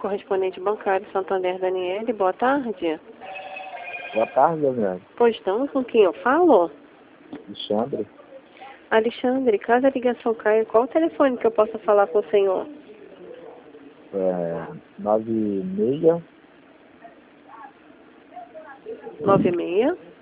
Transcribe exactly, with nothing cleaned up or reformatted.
correspondente bancário Santander Daniele, boa tarde. Boa tarde, Daniele. Pois não, com quem eu falo? Alexandre. Alexandre, caso a ligação caia, qual o telefone que eu possa falar com o senhor? É, nove seis nove seis